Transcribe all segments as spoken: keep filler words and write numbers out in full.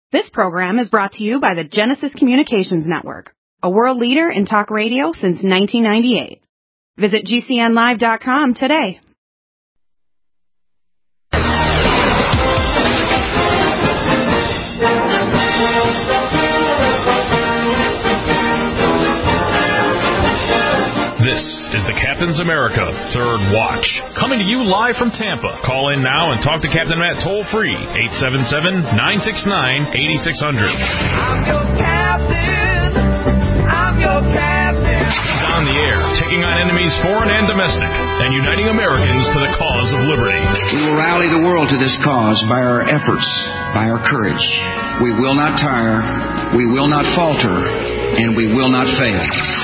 This program is brought to you by the Genesis Communications Network, a world leader in talk radio since nineteen ninety-eight. Visit G C N live dot com today. This is the Captain's America Third Watch, coming to you live from Tampa. Call in now and talk to Captain Matt toll-free, eight seven seven, nine six nine, eight six zero zero. I'm your captain. I'm your captain. He's on the air, taking on enemies foreign and domestic, and uniting Americans to the cause of liberty. We will rally the world to this cause by our efforts, by our courage. We will not tire, we will not falter, and we will not fail.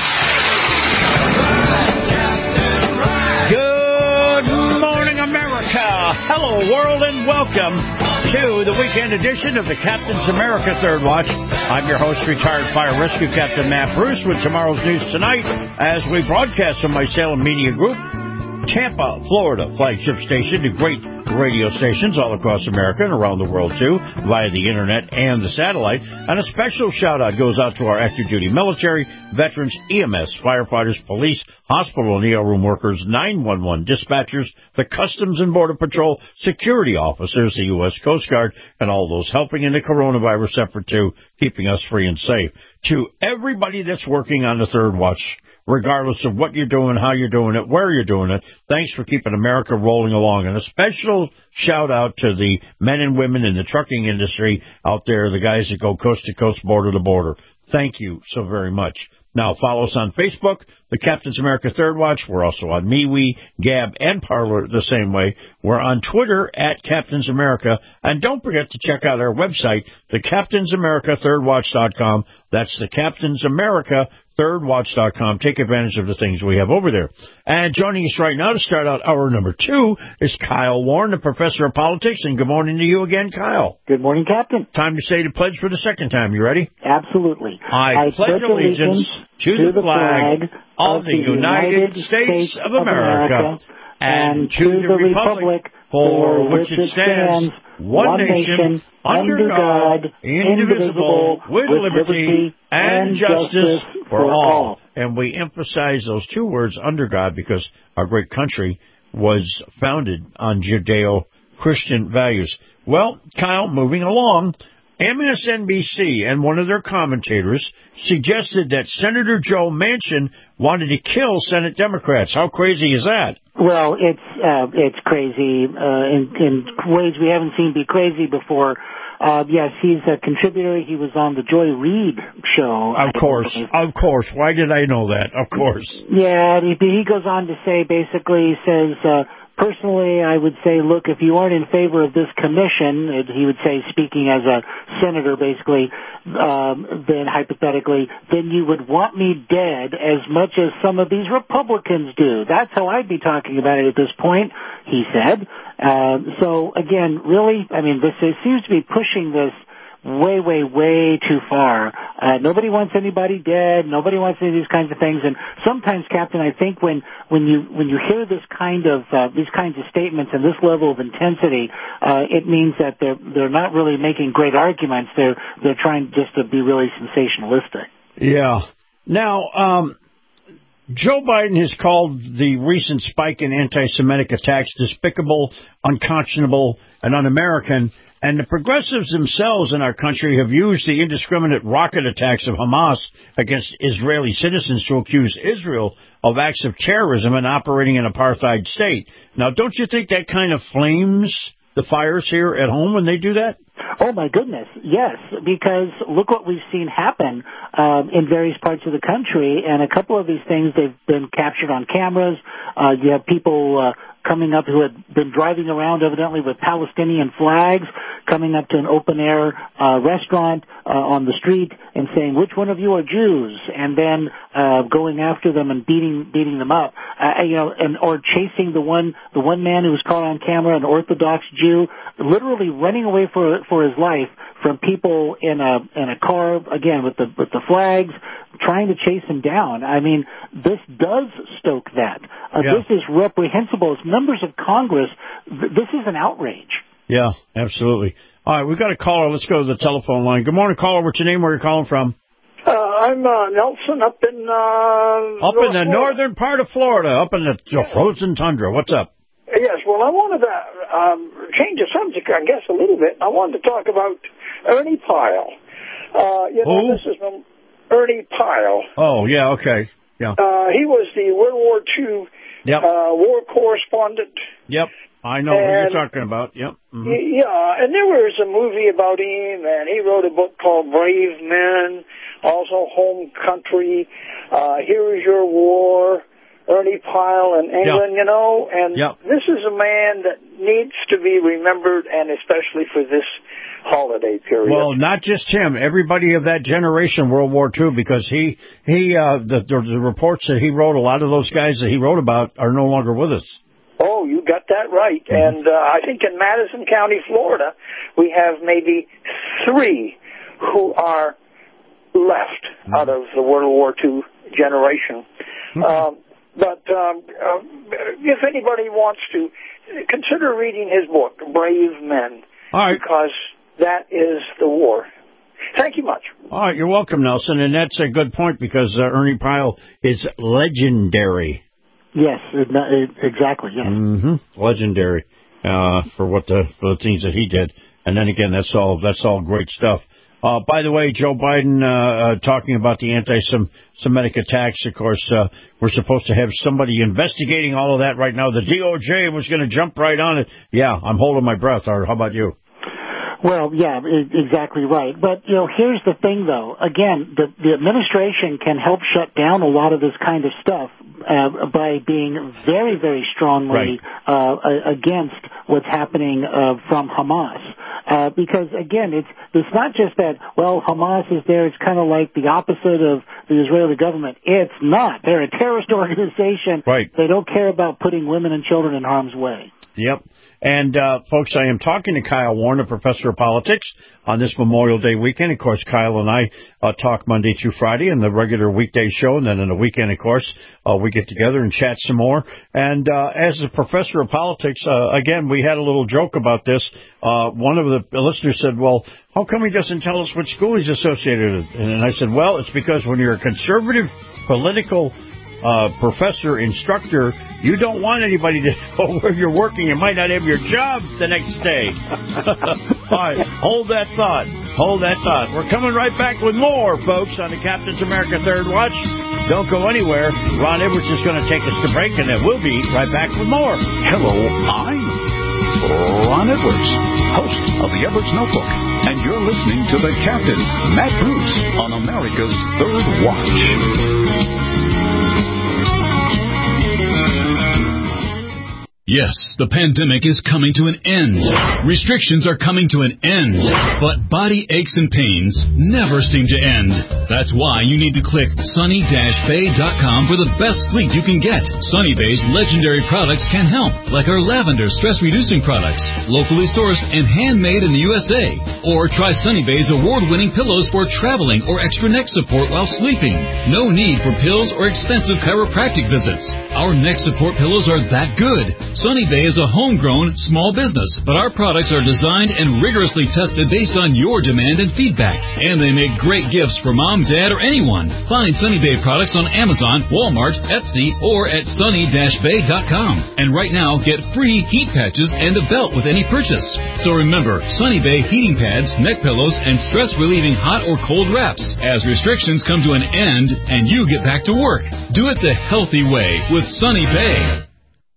Good morning, America. Hello, world, and welcome to the weekend edition of the Captain's America Third Watch. I'm your host, retired fire rescue captain Matt Bruce, with tomorrow's news tonight as we broadcast on my Salem Media Group, Tampa, Florida flagship station, to great radio stations all across America and around the world, too, via the internet and the satellite. And a special shout-out goes out to our active duty military, veterans, E M S, firefighters, police, hospital and E R room workers, nine one one dispatchers, the Customs and Border Patrol, security officers, the U S Coast Guard, and all those helping in the coronavirus effort, too, keeping us free and safe. To everybody that's working on the Third Watch, regardless of what you're doing, how you're doing it, where you're doing it, thanks for keeping America rolling along. And a special shout-out to the men and women in the trucking industry out there, the guys that go coast to coast, border to border. Thank you so very much. Now, follow us on Facebook, the Captain's America Third Watch. We're also on MeWe, Gab, and Parler the same way. We're on Twitter at Captain's America. And don't forget to check out our website, the Captain's America Third Watch dot com. That's the Captain's America Third Watch dot com. Take advantage of the things we have over there. And joining us right now to start out hour number two is Kyle Warren, the professor of politics. And good morning to you again, Kyle. Good morning, Captain. Time to say the pledge for the second time. You ready? Absolutely. I, I pledge allegiance to, to the flag, flag of the United States, States of America, America and to the republic for which it stands, one nation, under God, indivisible, with liberty and justice for all. And we emphasize those two words, under God, because our great country was founded on Judeo-Christian values. Well, Kyle, moving along, M S N B C and one of their commentators suggested that Senator Joe Manchin wanted to kill Senate Democrats. How crazy is that? Well, it's uh, it's crazy uh, in, in ways we haven't seen be crazy before. Uh, yes, he's a contributor. He was on the Joy Reid show. Of course, of course. Why did I know that? Of course. Yeah, he, he goes on to say, basically, he says, uh, personally, I would say, look, if you aren't in favor of this commission, he would say, speaking as a senator, basically, um, then hypothetically, then you would want me dead as much as some of these Republicans do. That's how I'd be talking about it at this point, he said. Uh, so, again, really, I mean, this is, seems to be pushing this way, way, way too far. Uh, nobody wants anybody dead. Nobody wants any of these kinds of things. And sometimes, Captain, I think when, when you, when you hear this kind of, uh, these kinds of statements and this level of intensity, uh, it means that they're, they're not really making great arguments. They're, they're trying just to be really sensationalistic. Yeah. Now, um, Joe Biden has called the recent spike in anti-Semitic attacks despicable, unconscionable, and un-American. And the progressives themselves in our country have used the indiscriminate rocket attacks of Hamas against Israeli citizens to accuse Israel of acts of terrorism and operating an apartheid state. Now, don't you think that kind of flames the fires here at home when they do that? Oh, my goodness, yes, because look what we've seen happen um, in various parts of the country, and a couple of these things, they've been captured on cameras. Uh, you have people uh, coming up who had been driving around evidently with Palestinian flags, coming up to an open-air uh, restaurant uh, on the street and saying, which one of you are Jews? And then uh, going after them and beating beating them up, uh, you know, and or chasing the one the one man who was caught on camera, an Orthodox Jew, literally running away for for his life from people in a in a car, again with the with the flags, trying to chase him down. I mean, this does stoke that. Uh, yeah. This is reprehensible. As members of Congress, th- this is an outrage. Yeah, absolutely. All right, we've got a caller. Let's go to the telephone line. Good morning, caller. What's your name? Where are you calling from? Uh, I'm uh, Nelson up in uh, up North in the Florida. northern part of Florida, up in the yes. frozen tundra. What's up? Yes, well, I wanted to um, change the subject, I guess, a little bit. I wanted to talk about Ernie Pyle. Uh, you know, Who? this is from Ernie Pyle. Oh, yeah, okay. Yeah. Uh, he was the World War Two yep. uh, war correspondent. Yep. I know and, who you're talking about. Yep. Mm-hmm. Yeah, and there was a movie about him, and he wrote a book called Brave Men, also Home Country, uh, Here Is Your War, Ernie Pyle in England, yep. you know, and yep. this is a man that needs to be remembered, and especially for this holiday period. Well, not just him, everybody of that generation, World War Two, because he, he, uh, the, the reports that he wrote, a lot of those guys that he wrote about are no longer with us. Oh, you got that right. Mm-hmm. And uh, I think in Madison County, Florida, we have maybe three who are left mm-hmm. out of the World War Two generation. Mm-hmm. Um, but um, uh, if anybody wants to, consider reading his book, Brave Men, All right. because that is the war. Thank you much. All right, you're welcome, Nelson. And that's a good point because uh, Ernie Pyle is legendary. Yes, it, it, exactly. Yes, mm-hmm. legendary uh, for what the for the things that he did. And then again, that's all that's all great stuff. Uh, by the way, Joe Biden uh, uh, talking about the anti-Semitic attacks. Of course, uh, we're supposed to have somebody investigating all of that right now. The D O J was going to jump right on it. Yeah, I'm holding my breath. Or how about you? Well, yeah, exactly right. But, you know, here's the thing, though. Again, the, the administration can help shut down a lot of this kind of stuff uh, by being very, very strongly right. uh, against what's happening uh, from Hamas. Uh, because, again, it's it's not just that, well, Hamas is there. It's kind of like the opposite of the Israeli government. It's not. They're a terrorist organization. Right. They don't care about putting women and children in harm's way. Yep. And, uh, folks, I am talking to Kyle Warren, a professor of politics, on this Memorial Day weekend. Of course, Kyle and I uh, talk Monday through Friday in the regular weekday show, and then in the weekend, of course, uh, we get together and chat some more. And uh, as a professor of politics, uh, again, we had a little joke about this. Uh, one of the listeners said, well, how come he doesn't tell us which school he's associated with? And I said, well, it's because when you're a conservative political Uh, professor, instructor, you don't want anybody to know where you're working. You might not have your job the next day. All right, hold that thought. Hold that thought. We're coming right back with more, folks, on the Captain's America Third Watch. Don't go anywhere. Ron Edwards is going to take us to break, and then we'll be right back with more. Hello, I'm Ron Edwards, host of the Edwards Notebook, and you're listening to the Captain, Matt Bruce, on America's Third Watch. Yes, the pandemic is coming to an end. Restrictions are coming to an end. But body aches and pains never seem to end. That's why you need to click sunny dash bay dot com for the best sleep you can get. Sunny Bay's legendary products can help, like our lavender stress-reducing products, locally sourced and handmade in the U S A. Or try Sunny Bay's award-winning pillows for traveling or extra neck support while sleeping. No need for pills or expensive chiropractic visits. Our neck support pillows are that good. Sunny Bay is a homegrown small business, but our products are designed and rigorously tested based on your demand and feedback. And they make great gifts for mom, dad, or anyone. Find Sunny Bay products on Amazon, Walmart, Etsy, or at sunny dash bay dot com. And right now, get free heat patches and a belt with any purchase. So remember, Sunny Bay heating pads, neck pillows, and stress-relieving hot or cold wraps. As restrictions come to an end and you get back to work, do it the healthy way with Sunny Bay.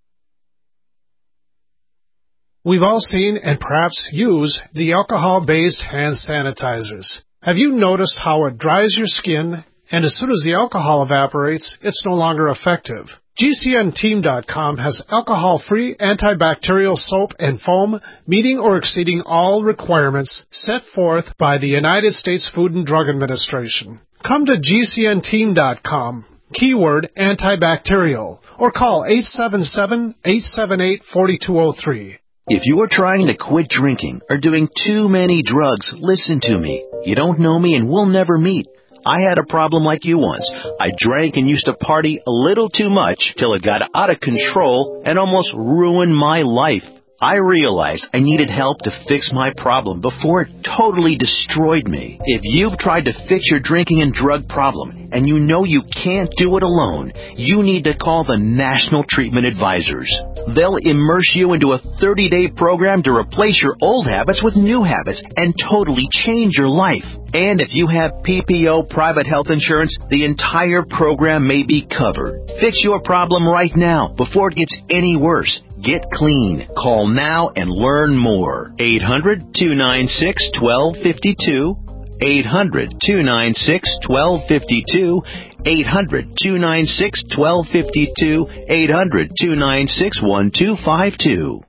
We've all seen and perhaps use the alcohol-based hand sanitizers. Have you noticed how it dries your skin, and as soon as the alcohol evaporates, it's no longer effective? G C N team dot com has alcohol-free antibacterial soap and foam meeting or exceeding all requirements set forth by the United States Food and Drug Administration. Come to G C N team dot com, keyword antibacterial, or call eight seven seven, eight seven eight, four two zero three. If you are trying to quit drinking or doing too many drugs, listen to me. You don't know me and we'll never meet. I had a problem like you once. I drank and used to party a little too much till it got out of control and almost ruined my life. I realized I needed help to fix my problem before it totally destroyed me. If you've tried to fix your drinking and drug problem and you know you can't do it alone, you need to call the National Treatment Advisors. They'll immerse you into a thirty-day program to replace your old habits with new habits and totally change your life. And if you have P P O private health insurance, the entire program may be covered. Fix your problem right now before it gets any worse. Get clean. Call now and learn more. eight hundred, two nine six, one two five two. eight hundred, two nine six, one two five two. eight hundred, two nine six, one two five two. eight hundred, two nine six, one two five two.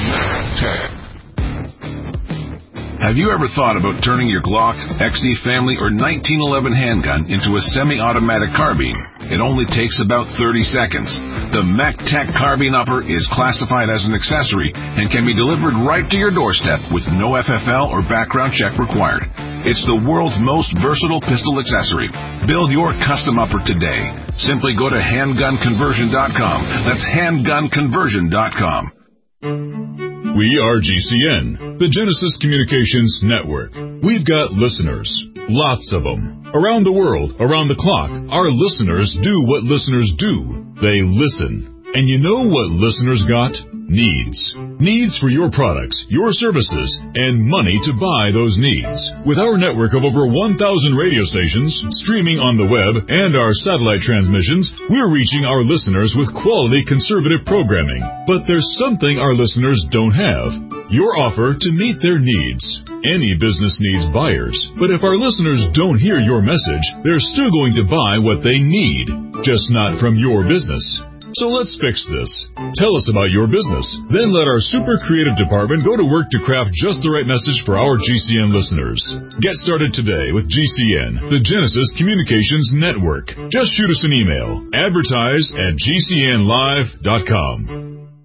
Have you ever thought about turning your Glock, X D Family, or nineteen eleven handgun into a semi-automatic carbine? It only takes about thirty seconds. The MacTac Carbine Upper is classified as an accessory and can be delivered right to your doorstep with no F F L or background check required. It's the world's most versatile pistol accessory. Build your custom upper today. Simply go to handgun conversion dot com. That's handgun conversion dot com. We are G C N, the Genesis Communications Network. We've got listeners, lots of them. Around the world, around the clock, our listeners do what listeners do. They listen. And you know what listeners got? Needs. Needs for your products, your services, and money to buy those needs. With our network of over one thousand radio stations, streaming on the web, and our satellite transmissions, we're reaching our listeners with quality conservative programming. But there's something our listeners don't have. Your offer to meet their needs. Any business needs buyers. But if our listeners don't hear your message, they're still going to buy what they need, just not from your business. So let's fix this. Tell us about your business. Then let our super creative department go to work to craft just the right message for our G C N listeners. Get started today with G C N, the Genesis Communications Network. Just shoot us an email. Advertise at G C N live dot com.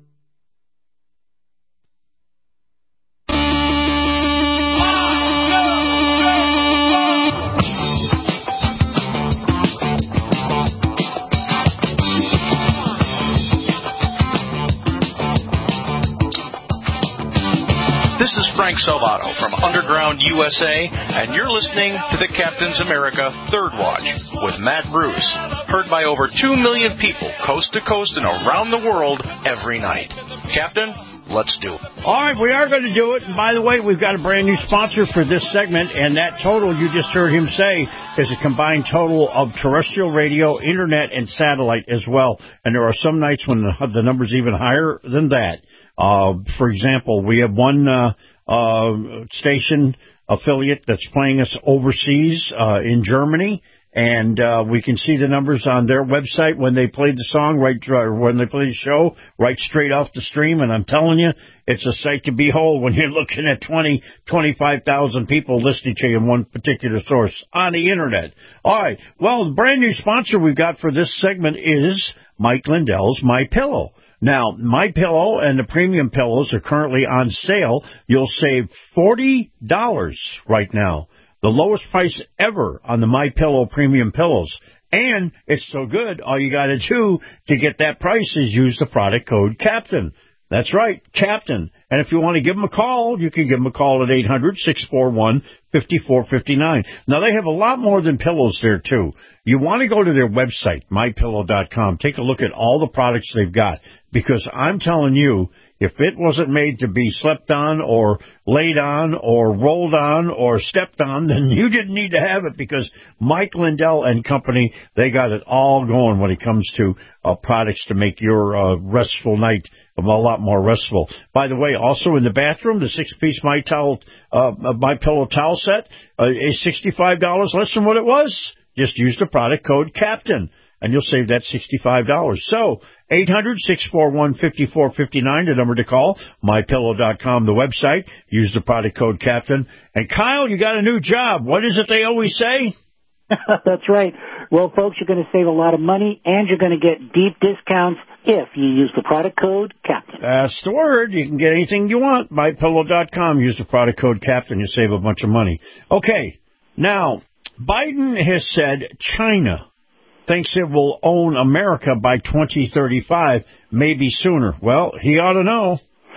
This is Frank Salvato from Underground U S A, and you're listening to the Captain's America Third Watch with Matt Bruce, heard by over two million people coast to coast and around the world every night. Captain, let's do it. All right, we are going to do it. And by the way, we've got a brand new sponsor for this segment, and that total you just heard him say is a combined total of terrestrial radio, internet, and satellite as well. And there are some nights when the, the number's even higher than that. Uh, for example, we have one uh, uh, station affiliate that's playing us overseas uh, in Germany, and uh, we can see the numbers on their website when they play the song, right, or when they play the show, right straight off the stream. And I'm telling you, it's a sight to behold when you're looking at twenty, twenty-five thousand people listening to you in one particular source on the Internet. All right, well, the brand new sponsor we've got for this segment is Mike Lindell's MyPillow. Now, MyPillow and the premium pillows are currently on sale. You'll save forty dollars right now. The lowest price ever on the MyPillow premium pillows. And it's so good, all you got to do to get that price is use the product code CAPTAIN. That's right, Captain. And if you want to give them a call, you can give them a call at eight hundred, six four one, five four five nine. Now, they have a lot more than pillows there, too. You want to go to their website, my pillow dot com. Take a look at all the products they've got, because I'm telling you, if it wasn't made to be slept on or laid on or rolled on or stepped on, then you didn't need to have it, because Mike Lindell and company, they got it all going when it comes to uh, products to make your uh, restful night a lot more restful. By the way, also in the bathroom, the six-piece My Towel, uh, My Pillow towel set uh, is sixty-five dollars less than what it was. Just use the product code CAPTAIN, and you'll save that sixty-five dollars. So, eight hundred, six four one, five four five nine, the number to call, my pillow dot com, the website. Use the product code CAPTAIN. And Kyle, you got a new job. What is it they always say? That's right. Well, folks, you're going to save a lot of money, and you're going to get deep discounts if you use the product code CAPTAIN. That's the word. You can get anything you want. my pillow dot com. Use the product code CAPTAIN. You save a bunch of money. Okay. Now, Biden has said China thinks it will own America by twenty thirty-five, maybe sooner. Well, he ought to know.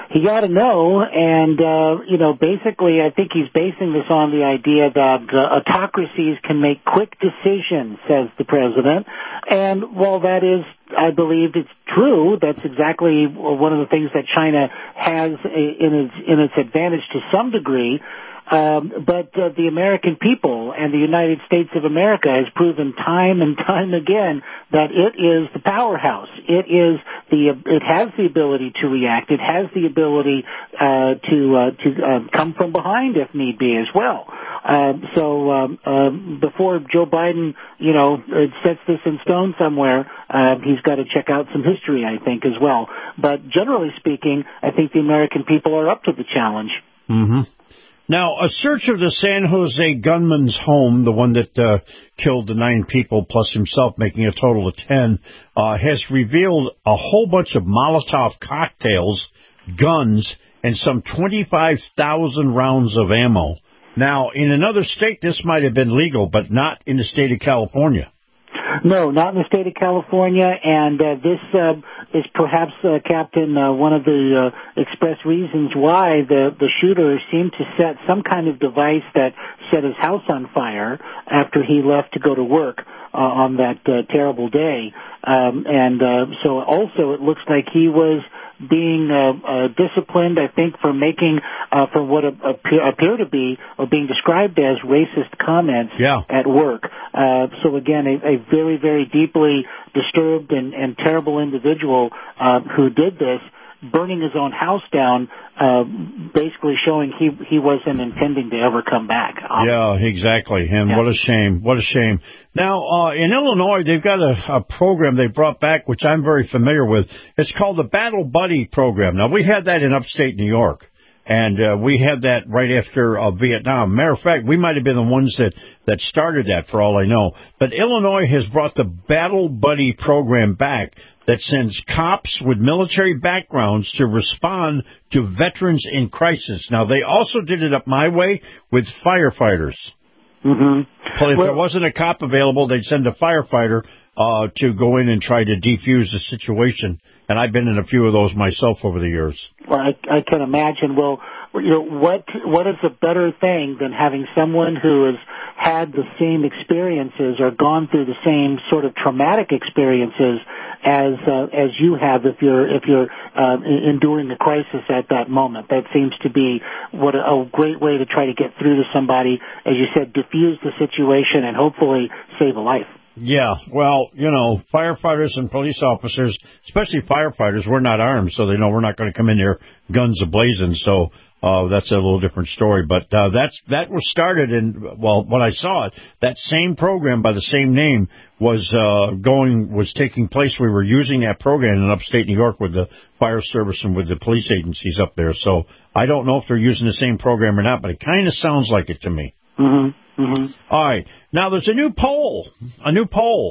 he ought to know, and, uh, you know, basically I think he's basing this on the idea that uh, autocracies can make quick decisions, says the president. And while that is, I believe it's true, that's exactly one of the things that China has in its, in its advantage to some degree. Um, but uh, the American people and the United States of America has proven time and time again that it is the powerhouse. It is the it has the ability to react. It has the ability uh, to uh, to uh, come from behind if need be as well. Uh, so um, um, before Joe Biden, you know, sets this in stone somewhere, uh, he's got to check out some history, I think, as well. But generally speaking, I think the American people are up to the challenge. Mm-hmm. Now, a search of the San Jose gunman's home, the one that uh, killed the nine people plus himself, making a total of ten, uh, has revealed a whole bunch of Molotov cocktails, guns, and some twenty-five thousand rounds of ammo. Now, in another state, this might have been legal, but not in the state of California. No, not in the state of California, and uh, this uh, is perhaps, uh, Captain, uh, one of the uh, express reasons why the, the shooter seemed to set some kind of device that set his house on fire after he left to go to work uh, on that uh, terrible day. Um, and uh, so also it looks like he was being uh, uh, disciplined, I think, for making, uh, for what appear, appear to be, or being described as racist comments yeah. at work. Uh, so again, a, a very, very deeply disturbed and, and terrible individual uh, who did this, burning his own house down, uh, basically showing he he wasn't intending to ever come back. Yeah, exactly. And yeah. what a shame. What a shame. Now, uh, in Illinois, they've got a, a program they brought back, which I'm very familiar with. It's called the Battle Buddy Program. Now, we had that in upstate New York. And uh, we had that right after uh, Vietnam. Matter of fact, we might have been the ones that, that started that, for all I know. But Illinois has brought the Battle Buddy program back that sends cops with military backgrounds to respond to veterans in crisis. Now, they also did it up my way with firefighters. Mm-hmm. So if well, there wasn't a cop available, they'd send a firefighter uh, to go in and try to defuse the situation. And I've been in a few of those myself over the years. Well, I, I can imagine. Well, you know, what what is a better thing than having someone who has had the same experiences or gone through the same sort of traumatic experiences as uh, as you have if you're if you're uh, enduring a crisis at that moment. That seems to be what a, a great way to try to get through to somebody, as you said, diffuse the situation and hopefully save a life. Yeah, well, you know, firefighters and police officers, especially firefighters, we're not armed, so they know we're not going to come in there guns a-blazing, so uh, that's a little different story. But uh, that's that was started, in, well, when I saw it, that same program by the same name was uh, going, was taking place. We were using that program in upstate New York with the fire service and with the police agencies up there, so I don't know if they're using the same program or not, but it kind of sounds like it to me. Mm-hmm. Mm-hmm. All right. Now, there's a new poll, a new poll.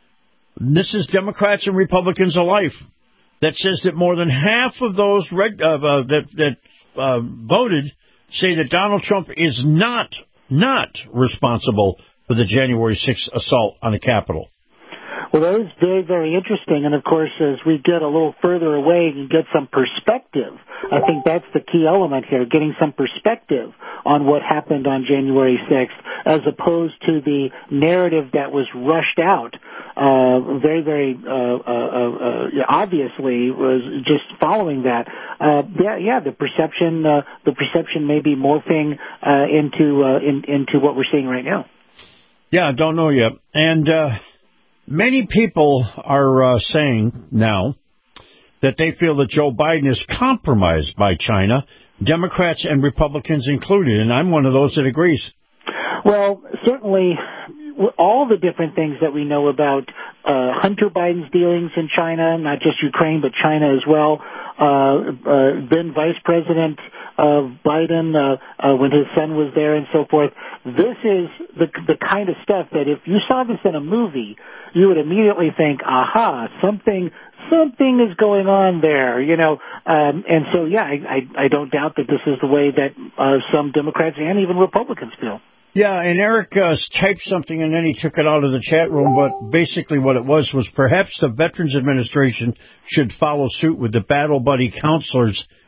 This is Democrats and Republicans alike, that says that more than half of those reg- uh, uh, that, that uh, voted say that Donald Trump is not, not responsible for the January sixth assault on the Capitol. Well, that is very, very interesting. And, of course, as we get a little further away and get some perspective, I think that's the key element here, getting some perspective on what happened on January sixth, as opposed to the narrative that was rushed out, uh, very, very uh, uh, uh, obviously was just following that. Uh, yeah, yeah, the perception, uh, the perception may be morphing uh, into uh, in, into what we're seeing right now. Yeah, don't know yet. And uh, many people are uh, saying now that they feel that Joe Biden is compromised by China, Democrats and Republicans included, and I'm one of those that agrees. Well, certainly all the different things that we know about uh, Hunter Biden's dealings in China, not just Ukraine, but China as well, uh, uh, then Vice President uh, Biden uh, uh, when his son was there and so forth. This is the the kind of stuff that if you saw this in a movie, you would immediately think, aha, something something is going on there, you know. Um, and so, yeah, I, I, I don't doubt that this is the way that uh, some Democrats and even Republicans feel. Yeah, and Eric uh, typed something and then he took it out of the chat room, but basically what it was was perhaps the Veterans Administration should follow suit with the Battle Buddy counselors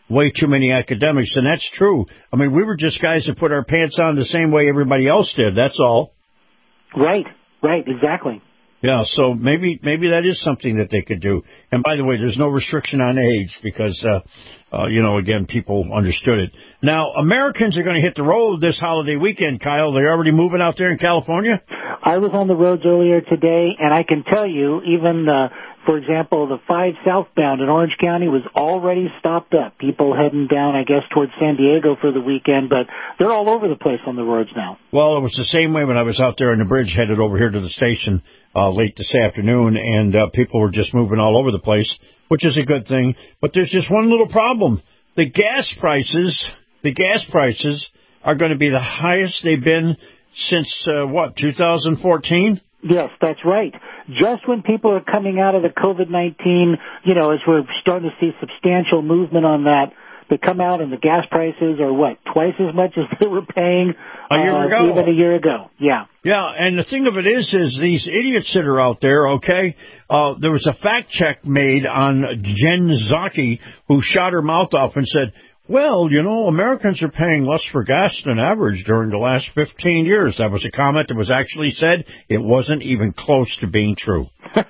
way too many academics, and that's true. I mean, we were just guys that put our pants on the same way everybody else did. That's all. Right, right, exactly. Yeah, so maybe maybe that is something that they could do. And by the way, there's no restriction on age because, uh, uh, you know, again, people understood it. Now, Americans are going to hit the road this holiday weekend, Kyle. They're already moving out there in California? I was on the roads earlier today, and I can tell you, even, uh, for example, the five southbound in Orange County was already stopped up. People heading down, I guess, towards San Diego for the weekend, but they're all over the place on the roads now. Well, it was the same way when I was out there on the bridge headed over here to the station uh, late this afternoon, and uh, people were just moving all over the place, which is a good thing. But there's just one little problem. The gas prices, the gas prices are going to be the highest they've been since, uh, what, two thousand fourteen? Yes, that's right. Just when people are coming out of the COVID nineteen, you know, as we're starting to see substantial movement on that, they come out and the gas prices are, what, twice as much as they were paying a year uh, ago. even a year ago. Yeah. Yeah, and the thing of it is, is these idiots that are out there, okay, uh, there was a fact check made on Jen Psaki, who shot her mouth off and said, well, you know, Americans are paying less for gas than average during the last fifteen years. That was a comment that was actually said. It wasn't even close to being true.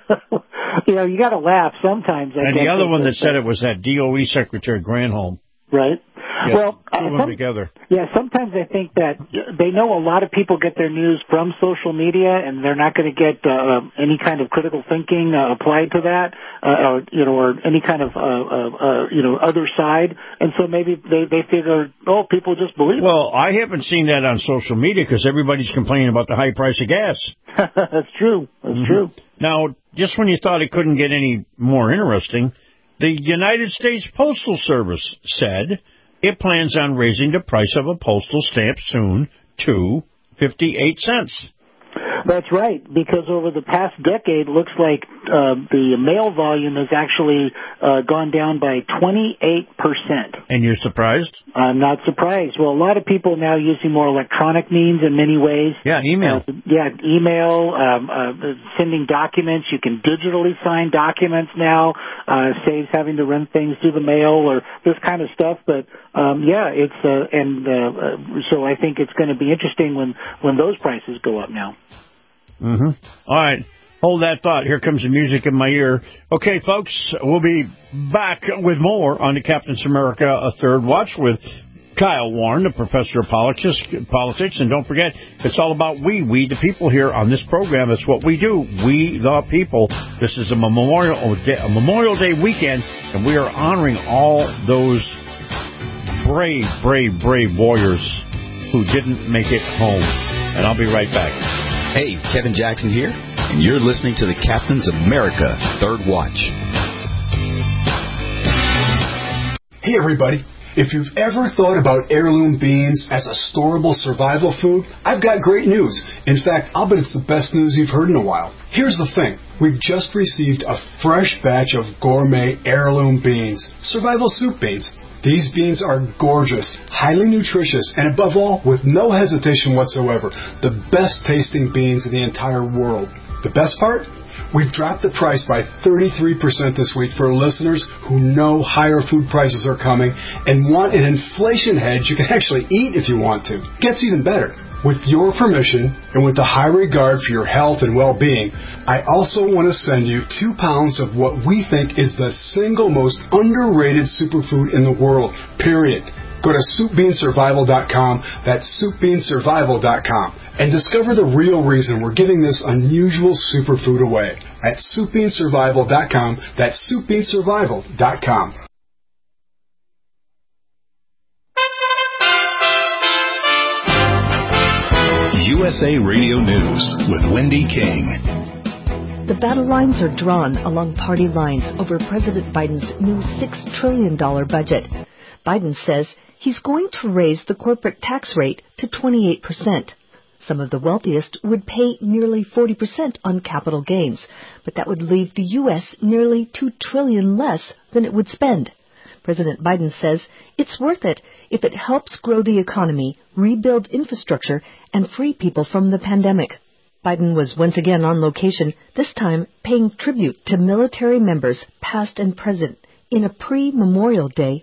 You know, you got to laugh sometimes. I and the other one that said it was that D O E Secretary Granholm. Right. Yeah, well, two uh, of them some, together. Yeah, sometimes I think that they know a lot of people get their news from social media, and they're not going to get uh, any kind of critical thinking uh, applied to that, uh, or you know, or any kind of uh, uh, uh, you know other side. And so maybe they they figure, oh, people just believe. Well, I haven't seen that on social media because everybody's complaining about the high price of gas. That's true. That's mm-hmm. true. Now, just when you thought it couldn't get any more interesting, the United States Postal Service said it plans on raising the price of a postal stamp soon to fifty-eight cents. That's right, because over the past decade, looks like uh, the mail volume has actually uh, gone down by twenty-eight percent. And you're surprised? I'm not surprised. Well, a lot of people now using more electronic means in many ways. Yeah, email. Uh, yeah, email, um, uh, sending documents. You can digitally sign documents now. Uh, saves having to run things through the mail or this kind of stuff. But um, yeah, it's uh, and uh, so I think it's going to be interesting when when those prices go up now. Mm-hmm. All right. Hold that thought. Here comes the music in my ear. Okay, folks, we'll be back with more on the Captain's America a Third Watch with Kyle Warren, the professor of politics. Politics, and don't forget, it's all about we, we the people here on this program. It's what we do, we the people. This is a Memorial Day, a Memorial Day weekend, and we are honoring all those brave, brave, brave warriors who didn't make it home. And I'll be right back. Hey, Kevin Jackson here, and you're listening to the Captain's America Third Watch. Hey, everybody. If you've ever thought about heirloom beans as a storable survival food, I've got great news. In fact, I'll bet it's the best news you've heard in a while. Here's the thing. We've just received a fresh batch of gourmet heirloom beans, survival soup beans. These beans are gorgeous, highly nutritious, and above all, with no hesitation whatsoever, the best tasting beans in the entire world. The best part? We've dropped the price by thirty-three percent this week for listeners who know higher food prices are coming and want an inflation hedge you can actually eat if you want to. Gets even better. With your permission, and with the high regard for your health and well-being, I also want to send you two pounds of what we think is the single most underrated superfood in the world, period. Go to soup bean survival dot com, that's soup bean survival dot com, and discover the real reason we're giving this unusual superfood away at soup bean survival dot com, that's soup bean survival dot com. U S A Radio News with Wendy King. The battle lines are drawn along party lines over President Biden's new six trillion dollars budget. Biden says he's going to raise the corporate tax rate to twenty-eight percent. Some of the wealthiest would pay nearly forty percent on capital gains, but that would leave the U S nearly two trillion dollars less than it would spend. President Biden says it's worth it if it helps grow the economy, rebuild infrastructure, and free people from the pandemic. Biden was once again on location, this time paying tribute to military members, past and present, in a pre-Memorial Day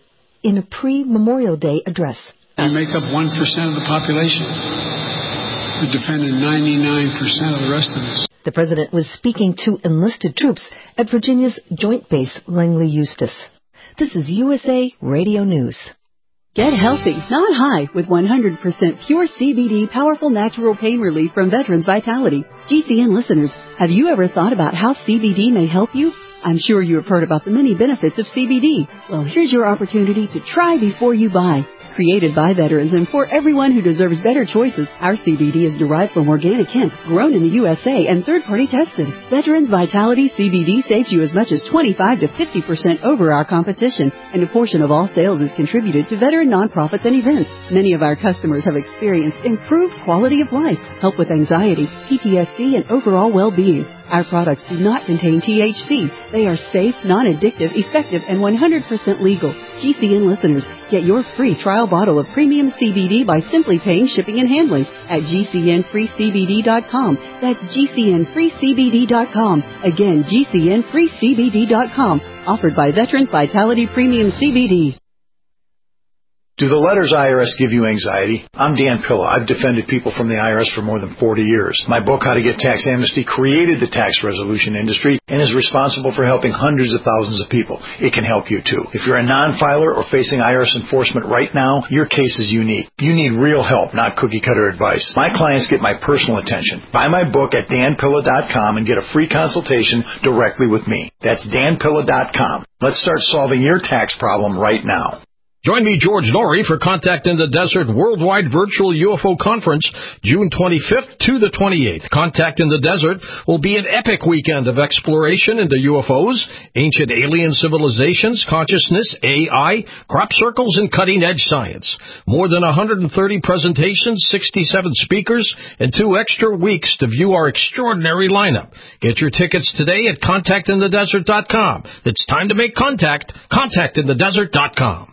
in a pre-Memorial Day address. We make up one percent of the population. We defended ninety-nine percent of the rest of us. The president was speaking to enlisted troops at Virginia's Joint Base Langley Eustis. This is U S A Radio News. Get healthy, not high, with one hundred percent pure C B D powerful natural pain relief from Veterans Vitality. G C N listeners, have you ever thought about how C B D may help you? I'm sure you have heard about the many benefits of C B D. Well, here's your opportunity to try before you buy. Created by veterans and for everyone who deserves better choices, our C B D is derived from organic hemp, grown in the U S A and third-party tested. Veterans Vitality C B D saves you as much as twenty-five to fifty percent over our competition, and a portion of all sales is contributed to veteran nonprofits and events. Many of our customers have experienced improved quality of life, help with anxiety, P T S D, and overall well-being. Our products do not contain T H C. They are safe, non-addictive, effective, and one hundred percent legal. G C N listeners, get your free trial bottle of premium C B D by simply paying shipping and handling at G C N free C B D dot com. That's G C N free C B D dot com. Again, G C N free C B D dot com. Offered by Veterans Vitality Premium C B D. Do the letters I R S give you anxiety? I'm Dan Pilla. I've defended people from the I R S for more than forty years. My book, How to Get Tax Amnesty, created the tax resolution industry and is responsible for helping hundreds of thousands of people. It can help you too. If you're a non-filer or facing I R S enforcement right now, your case is unique. You need real help, not cookie-cutter advice. My clients get my personal attention. Buy my book at dan pilla dot com and get a free consultation directly with me. That's dan pilla dot com. Let's start solving your tax problem right now. Join me, George Norrie, for Contact in the Desert Worldwide Virtual U F O Conference, June twenty-fifth to the twenty-eighth. Contact in the Desert will be an epic weekend of exploration into U F Os, ancient alien civilizations, consciousness, A I, crop circles, and cutting-edge science. More than one hundred thirty presentations, sixty-seven speakers, and two extra weeks to view our extraordinary lineup. Get your tickets today at contact in the desert dot com. It's time to make contact. contact in the desert dot com.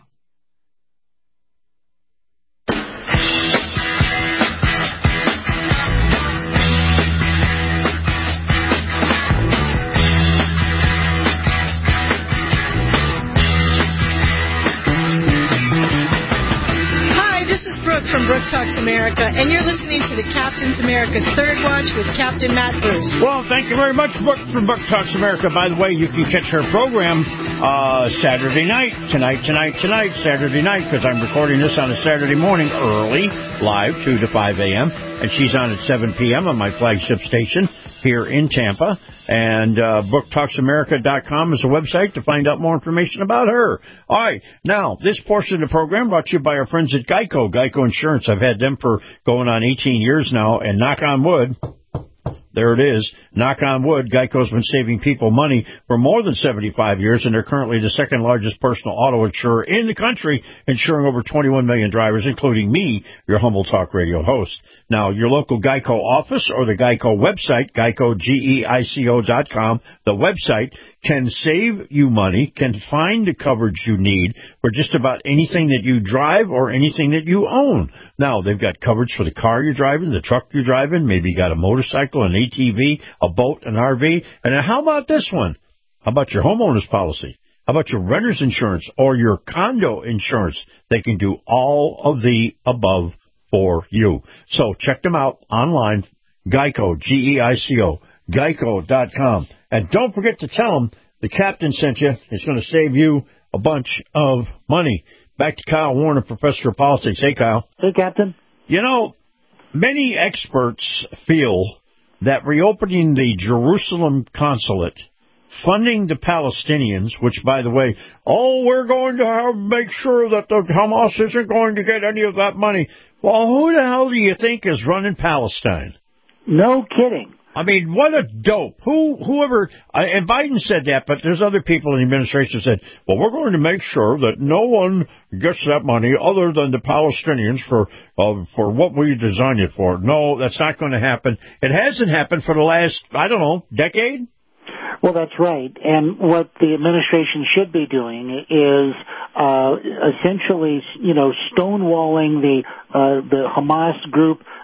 From Brooke Talks America, and you're listening to the Captain's America Third Watch with Captain Matt Bruce. Well, thank you very much, Brooke, from Brooke Talks America. By the way, you can catch her program uh, Saturday night, tonight, tonight, tonight, Saturday night, because I'm recording this on a Saturday morning early, live, two to five a.m., and she's on at seven p.m. on my flagship station here in Tampa. And uh, book talks america dot com is a website to find out more information about her. All right. Now, this portion of the program brought to you by our friends at Geico. Geico Insurance. I've had them for going on eighteen years now, and knock on wood, there it is. Knock on wood, Geico's been saving people money for more than seventy-five years, and they're currently the second largest personal auto insurer in the country, insuring over twenty-one million drivers, including me, your humble talk radio host. Now, your local Geico office or the Geico website, geico, G E I C O dot com, the website can save you money, can find the coverage you need for just about anything that you drive or anything that you own. Now, they've got coverage for the car you're driving, the truck you're driving, maybe you got a motorcycle, an A T V, a boat, an R V. And then how about this one? How about your homeowner's policy? How about your renter's insurance or your condo insurance? They can do all of the above for you. So check them out online, Geico, G E I C O, geico dot com. And don't forget to tell them the captain sent you. It's going to save you a bunch of money. Back to Kyle Warner, Professor of Politics. Hey, Kyle. Hey, Captain. You know, many experts feel that reopening the Jerusalem consulate, funding the Palestinians, which, by the way, oh, we're going to have, make sure that the Hamas isn't going to get any of that money. Well, who the hell do you think is running Palestine? No kidding. I mean, what a dope. Who, whoever, and Biden said that, but there's other people in the administration who said, well, we're going to make sure that no one gets that money other than the Palestinians for, uh, for what we designed it for. No, that's not going to happen. It hasn't happened for the last, I don't know, decade? Well, that's right. And what the administration should be doing is uh, essentially, you know, stonewalling the uh, the Hamas group,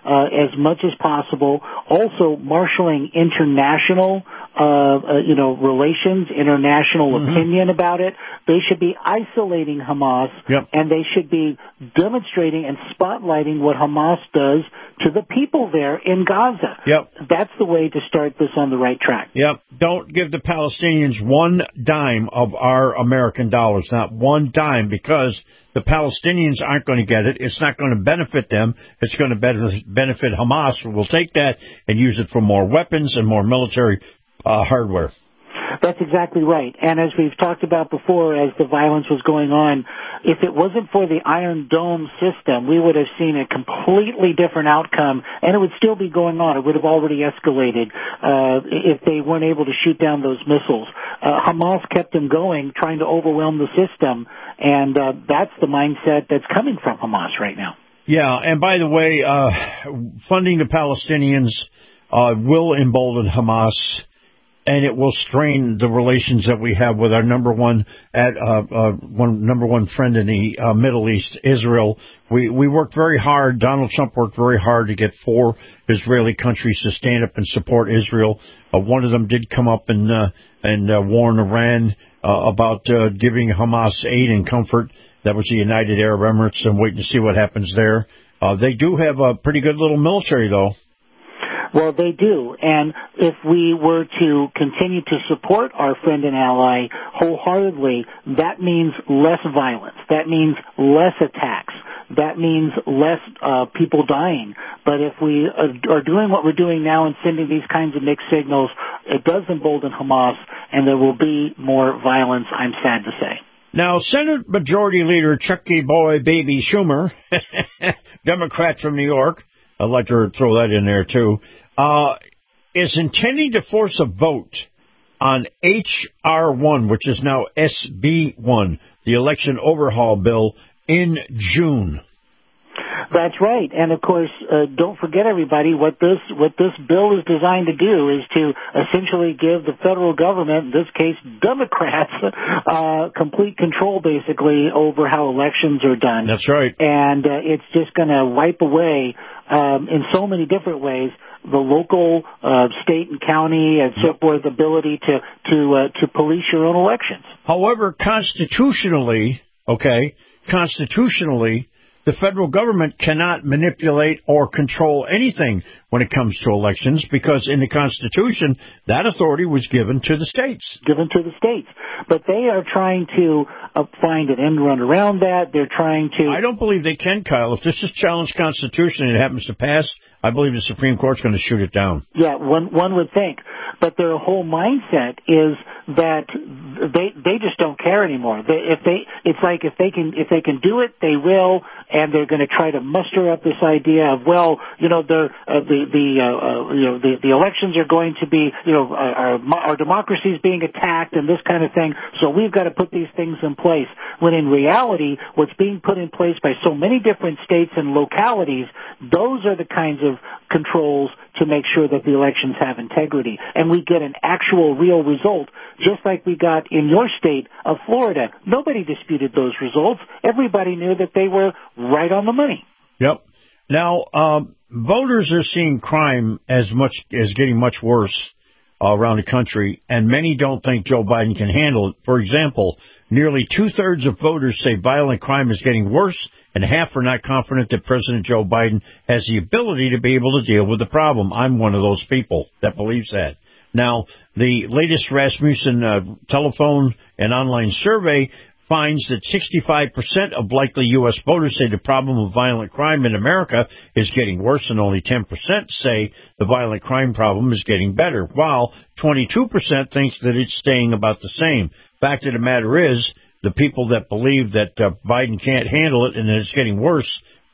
uh, as much as possible. Also, marshaling international, uh, uh, you know, relations, international mm-hmm. opinion about it. They should be isolating Hamas, yep. and they should be demonstrating and spotlighting what Hamas does to the people there in Gaza. Yep. That's the way to start this on the right track. Yep. Don't give the Palestinians one dime of our American dollars, not one dime, because the Palestinians aren't going to get it. It's not going to benefit them. It's going to benefit Hamas. We'll take that and use it for more weapons and more military uh, hardware. That's exactly right. And as we've talked about before, as the violence was going on, if it wasn't for the Iron Dome system, we would have seen a completely different outcome, and it would still be going on. It would have already escalated uh, if they weren't able to shoot down those missiles. Uh, Hamas kept them going, trying to overwhelm the system, and uh, that's the mindset that's coming from Hamas right now. Yeah, and by the way, uh, funding the Palestinians uh, will embolden Hamas, and it will strain the relations that we have with our number one at uh, uh, one number one friend in the uh, Middle East, Israel. We we worked very hard. Donald Trump worked very hard to get four Israeli countries to stand up and support Israel. Uh, one of them did come up and uh, and uh, warn Iran uh, about uh, giving Hamas aid and comfort. That was the United Arab Emirates, and waiting to see what happens there. Uh, they do have a pretty good little military, though. Well, they do, and if we were to continue to support our friend and ally wholeheartedly, that means less violence. That means less attacks. That means less uh, people dying. But if we are doing what we're doing now and sending these kinds of mixed signals, it does embolden Hamas, and there will be more violence, I'm sad to say. Now, Senate Majority Leader Chucky Boy Baby Schumer, Democrat from New York, I'd like to throw that in there, too, uh, is intending to force a vote on H R one, which is now S B one, the election overhaul bill, in June. That's right. And, of course, uh, don't forget, everybody, what this what this bill is designed to do is to essentially give the federal government, in this case Democrats, uh, complete control, basically, over how elections are done. That's right. And uh, it's just going to wipe away, um, in so many different ways, the local, uh, state and county and so forth ability to to uh, to police your own elections. However, constitutionally, okay, constitutionally, the federal government cannot manipulate or control anything when it comes to elections, because in the Constitution, that authority was given to the states. Given to the states. But they are trying to uh, find an end run around that. They're trying to... I don't believe they can, Kyle. If this is challenged Constitution and it happens to pass, I believe the Supreme Court's going to shoot it down. Yeah, one one would think. But their whole mindset is that they they just don't care anymore. They, if they, it's like if they can if they can do it, they will, and they're going to try to muster up this idea of, well, you know, the uh, the the uh, uh, you know the the elections are going to be, you know, our our democracy is being attacked and this kind of thing. So we've got to put these things in place. When in reality, what's being put in place by so many different states and localities, those are the kinds of controls to make sure that the elections have integrity. And we get an actual real result, just like we got in your state of Florida. Nobody disputed those results. Everybody knew that they were right on the money. Yep. Now, um, voters are seeing crime as much as getting much worse uh, around the country, and many don't think Joe Biden can handle it. For example, nearly two-thirds of voters say violent crime is getting worse, and half are not confident that President Joe Biden has the ability to be able to deal with the problem. I'm one of those people that believes that. Now, the latest Rasmussen uh, telephone and online survey finds that sixty-five percent of likely U S voters say the problem of violent crime in America is getting worse, and only ten percent say the violent crime problem is getting better, while twenty-two percent thinks that it's staying about the same. Fact of the matter is, the people that believe that uh, Biden can't handle it and that it's getting worse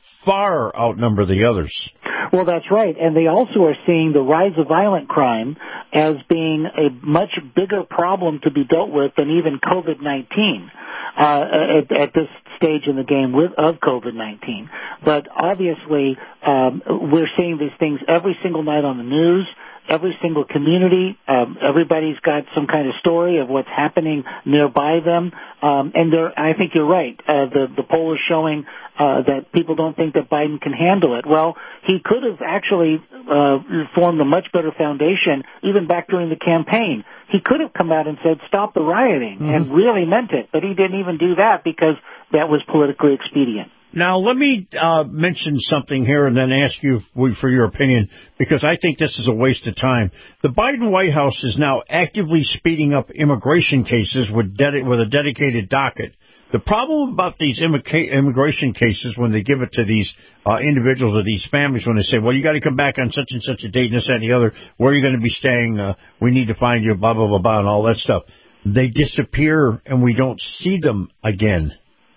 far outnumber the others. Well, that's right. And they also are seeing the rise of violent crime as being a much bigger problem to be dealt with than even COVID nineteen uh, at, at this stage in the game with of COVID nineteen. But obviously, um, we're seeing these things every single night on the news. every single community. Um, everybody's got some kind of story of what's happening nearby them. Um, and there, I think you're right. Uh, the, the poll is showing uh, that people don't think that Biden can handle it. Well, he could have actually uh, formed a much better foundation even back during the campaign. He could have come out and said, stop the rioting, mm-hmm. and really meant it. But he didn't even do that because that was politically expedient. Now, let me uh, mention something here and then ask you for your opinion, because I think this is a waste of time. The Biden White House is now actively speeding up immigration cases with, dedi- with a dedicated docket. The problem about these immigra- immigration cases when they give it to these uh, individuals or these families, when they say, well, you got to come back on such and such a date and this, that, and the other, where are you going to be staying, uh, we need to find you, blah, blah, blah, blah, and all that stuff. They disappear and we don't see them again.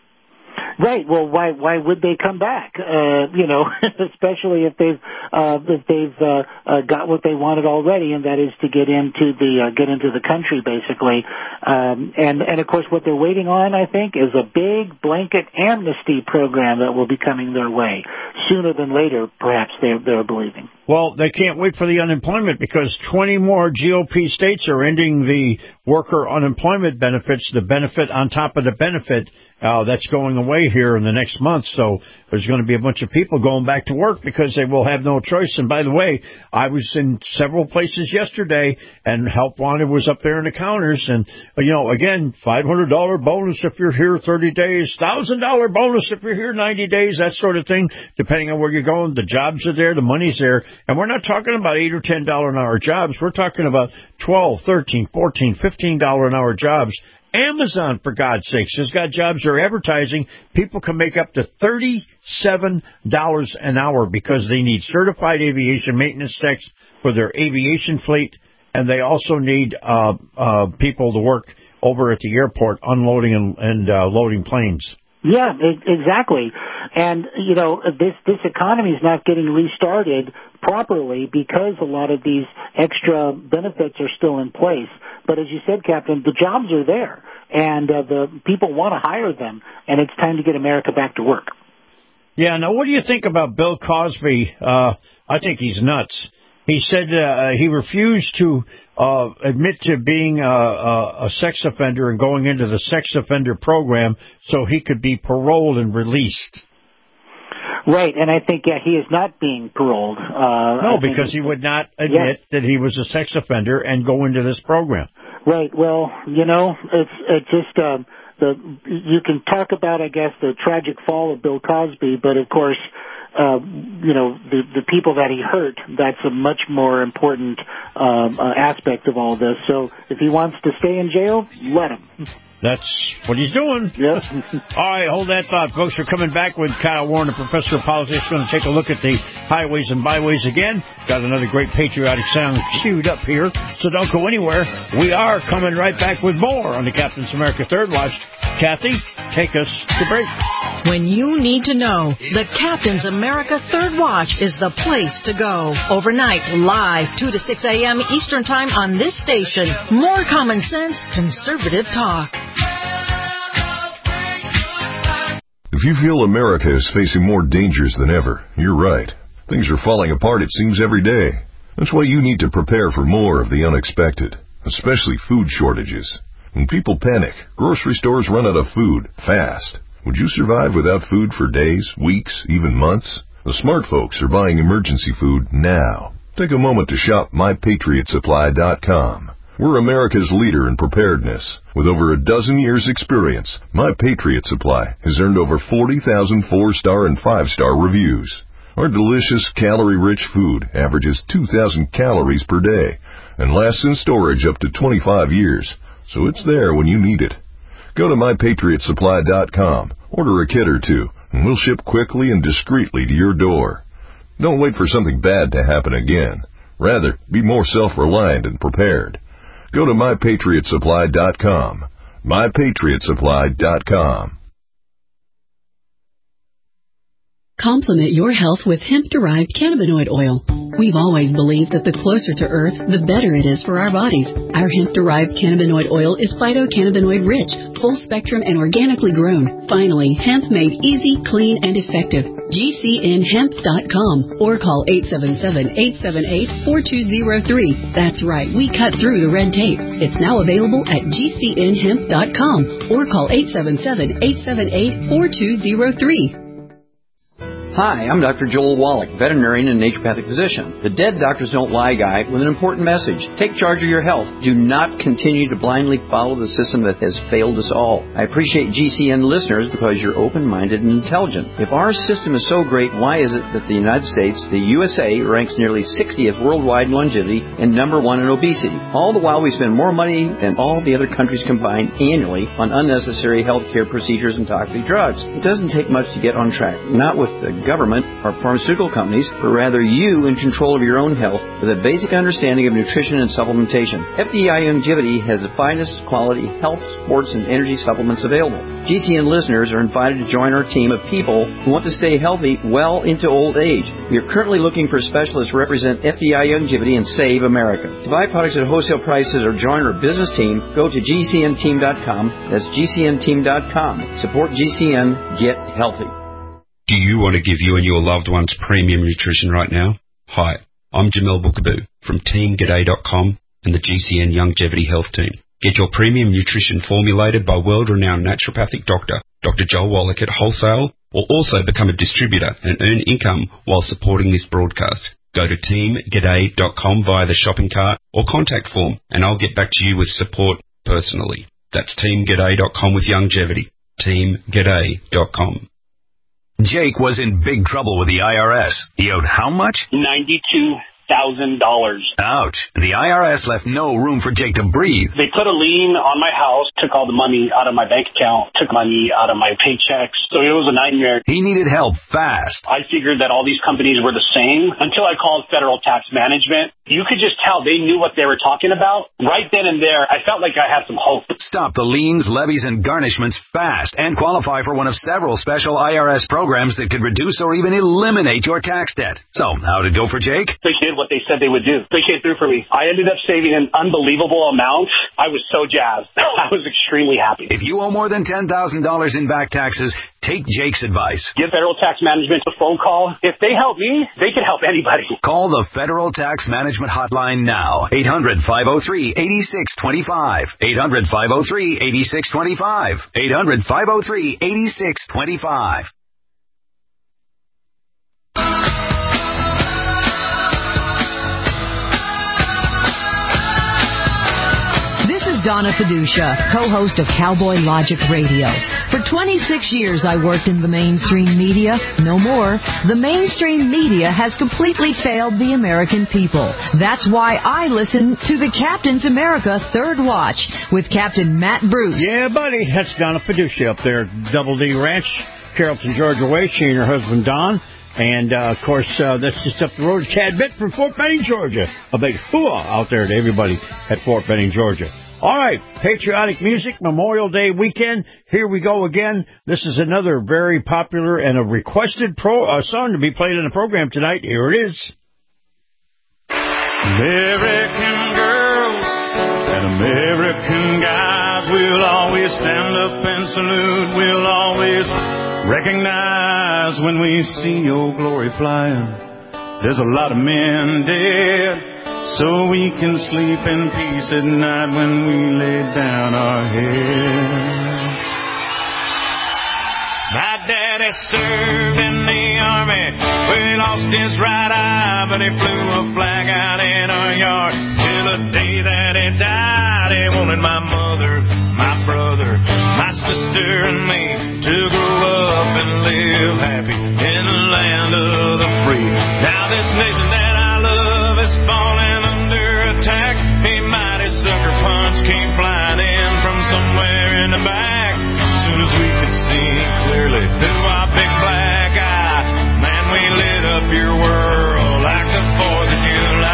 Right. Well, why why would they come back? Uh, you know, especially if they've uh, if they've uh, uh, got what they wanted already, and that is to get into the uh, get into the country, basically. Um, and and of course, what they're waiting on, I think, is a big blanket amnesty program that will be coming their way sooner than later. Perhaps they're they're believing. Well, they can't wait for the unemployment because twenty more G O P states are ending the worker unemployment benefits, the benefit on top of the benefit uh, that's going away here in the next month. So there's going to be a bunch of people going back to work because they will have no choice. And by the way, I was in several places yesterday and Help Wanted was up there in the counters. And, you know, again, five hundred dollars bonus if you're here thirty days, one thousand dollars bonus if you're here ninety days, that sort of thing, depending on where you're going. The jobs are there, the money's there. And we're not talking about eight or ten dollars an hour jobs. We're talking about twelve, thirteen, fourteen, fifteen dollars an hour jobs. Amazon, for God's sakes, has got jobs they're advertising. People can make up to thirty-seven dollars an hour because they need certified aviation maintenance techs for their aviation fleet, and they also need uh, uh, people to work over at the airport unloading and, and uh, loading planes. Yeah, exactly. And, you know, this, this economy is not getting restarted properly because a lot of these extra benefits are still in place. But as you said, Captain, the jobs are there, and uh, the people want to hire them, and it's time to get America back to work. Yeah, now what do you think about Bill Cosby? Uh, I think he's nuts. He said uh, he refused to uh, admit to being a, a, a sex offender and going into the sex offender program so he could be paroled and released. Right, and I think, yeah, he is not being paroled. Uh, no, because he would not admit yes. that he was a sex offender and go into this program. Right, well, you know, it's, it's just... Uh, the you can talk about, I guess, the tragic fall of Bill Cosby, but, of course... Uh, you know, the, the people that he hurt, that's a much more important um, uh, aspect of all this. So if he wants to stay in jail, let him. That's what he's doing. Yep. All right, hold that thought, folks. We're coming back with Kyle Warren, a professor of politics. Going to take a look at the highways and byways again. Got another great patriotic sound queued up here, so don't go anywhere. We are coming right back with more on the Captain's America Third Watch. Kathy, take us to break. When you need to know, the Captain's America Third Watch is the place to go. Overnight, live, two to six a.m. Eastern Time on this station. More common sense, conservative talk. If you feel America is facing more dangers than ever, you're right. Things are falling apart, it seems, every day. That's why you need to prepare for more of the unexpected, especially food shortages. When people panic, grocery stores run out of food fast. Would you survive without food for days, weeks, even months? The smart folks are buying emergency food now. Take a moment to shop my patriot supply dot com. We're America's leader in preparedness. With over a dozen years' experience, My Patriot Supply has earned over forty thousand four-star and five-star reviews. Our delicious, calorie-rich food averages two thousand calories per day and lasts in storage up to twenty-five years, so it's there when you need it. Go to my patriot supply dot com, order a kit or two, and we'll ship quickly and discreetly to your door. Don't wait for something bad to happen again. Rather, be more self-reliant and prepared. Go to my patriot supply dot com. my patriot supply dot com. Complement your health with hemp-derived cannabinoid oil. We've always believed that the closer to Earth, the better it is for our bodies. Our hemp-derived cannabinoid oil is phytocannabinoid-rich, full-spectrum, and organically grown. Finally, hemp made easy, clean, and effective. G C N hemp dot com or call eight seven seven, eight seven eight, four two zero three. That's right, we cut through the red tape. It's now available at G C N hemp dot com or call eight seven seven, eight seven eight, four two zero three. Hi, I'm Doctor Joel Wallach, veterinarian and naturopathic physician. The Dead Doctors Don't Lie guy with an important message. Take charge of your health. Do not continue to blindly follow the system that has failed us all. I appreciate G C N listeners because you're open-minded and intelligent. If our system is so great, why is it that the United States, the U S A, ranks nearly sixtieth worldwide in longevity and number one in obesity? All the while we spend more money than all the other countries combined annually on unnecessary health care procedures and toxic drugs. It doesn't take much to get on track. Not with the government or pharmaceutical companies, but rather you in control of your own health with a basic understanding of nutrition and supplementation. F D I Longevity has the finest quality health, sports, and energy supplements available. G C N listeners are invited to join our team of people who want to stay healthy well into old age. We are currently looking for specialists to represent F D I Longevity and Save America. To buy products at wholesale prices or join our business team, go to G C N team dot com. That's G C N team dot com. Support G C N. Get healthy. Do you want to give you and your loved ones premium nutrition right now? Hi, I'm Jamel Bookaboo from team g'day dot com and the G C N Longevity Health Team. Get your premium nutrition formulated by world-renowned naturopathic doctor, Doctor Joel Wallach at wholesale, or also become a distributor and earn income while supporting this broadcast. Go to team g'day dot com via the shopping cart or contact form, and I'll get back to you with support personally. That's team g'day dot com with longevity. team g'day dot com. Jake was in big trouble with the I R S. He owed how much? ninety-two thousand dollars. Ouch. The I R S left no room for Jake to breathe. They put a lien on my house, took all the money out of my bank account, took money out of my paychecks. So it was a nightmare. He needed help fast. I figured that all these companies were the same until I called Federal Tax Management. You could just tell they knew what they were talking about. Right then and there, I felt like I had some hope. Stop the liens, levies, and garnishments fast and qualify for one of several special I R S programs that could reduce or even eliminate your tax debt. So, how'd it go for Jake? They did what they said they would do. They came through for me. I ended up saving an unbelievable amount. I was so jazzed. I was extremely happy. If you owe more than ten thousand dollars in back taxes, take Jake's advice. Give Federal Tax Management a phone call. If they help me, they can help anybody. Call the Federal Tax Management Hotline now. eight hundred, five oh three, eight six two five. eight hundred, five oh three, eight six two five. eight hundred, five oh three, eight six two five. Donna Fiducia, co-host of Cowboy Logic Radio. For twenty-six years, I worked in the mainstream media. No more. The mainstream media has completely failed the American people. That's why I listen to the Captain's America Third Watch with Captain Matt Bruce. Yeah, buddy. That's Donna Fiducia up there at Double D Ranch, Carrollton, Georgia way. She and her husband, Don. And, uh, of course, uh, that's just up the road a tad bit from Fort Benning, Georgia. A big hooah out there to everybody at Fort Benning, Georgia. All right, patriotic music, Memorial Day weekend. Here we go again. This is another very popular and a requested pro uh, song to be played in the program tonight. Here it is. American girls and American guys, we'll always stand up and salute. We'll always recognize when we see your glory flying. There's a lot of men dead, so we can sleep in peace at night when we lay down our heads. My daddy served in the army, well, he lost his right eye, but he flew a flag out in our yard. Till the day that he died, he wanted my mother, my brother, my sister and me to grow up and live happy in the land of the free. Now this nation that I love is falling under attack. A mighty sucker punch came flying in from somewhere in the back. As soon as we could see clearly through our big black eye, man, we lit up your world like the fourth of July.